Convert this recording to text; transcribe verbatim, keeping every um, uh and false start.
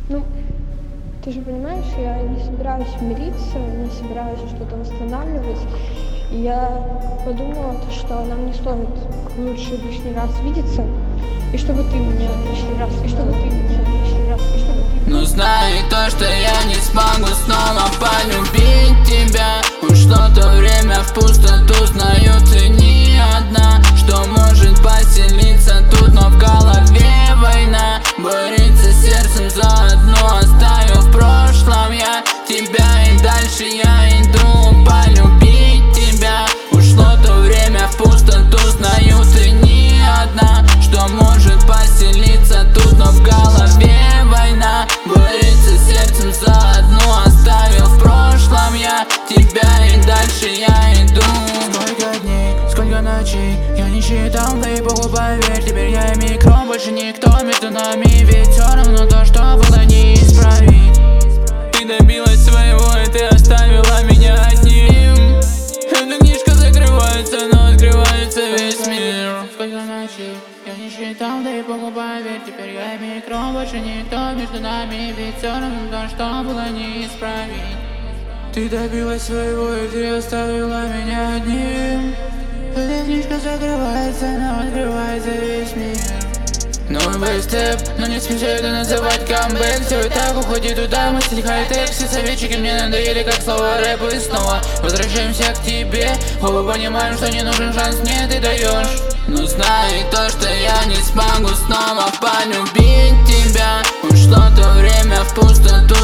Ну, ты же понимаешь, я не собираюсь мириться, не собираюсь что-то восстанавливать. И я подумала, что нам не стоит лучше лишний раз видеться, и чтобы ты меня лишний раз, и чтобы ты меня лишний раз, и чтобы ты... Ну знай то, что я не смогу снова полюбить тебя. Ушло то время в пустоту, знаю, ты не одна, что может поселиться тут, но в голове война. Борется сердцем заодно, оставил в прошлом я тебя, и дальше я иду полюбить тебя. Ушло то время в пустоту, знаю, ты не одна, что может поселиться тут, но в голове война. Борется сердцем заодно, оставил в прошлом я тебя, и дальше я иду. Сколько дней, сколько ночей я не считал, да и Богу поверь, теперь я и микро, больше никто между нами, ведь все равно то, что было, не исправить. Ты добилась своего, и ты оставила меня одним. Эта книжка закрывается, но открывается весь мир. Сколько ночей я не считал, да и Богу поверь, теперь я и микро, больше никто между нами, ведь все равно то, что было, не исправить. Ты добилась своего, и ты оставила меня одним. Эта книжка закрывается, но открывается весь мир. Новый степ, но не смеши это называть камбэк. Все и так уходит туда, мы стиль хай-тек. Все советчики мне надоели, как слово рэп. И снова возвращаемся к тебе. Оба понимаем, что не нужен шанс, мне ты даешь. Но знай то, что я не смогу снова полюбить тебя. Ушло то время в пустоту,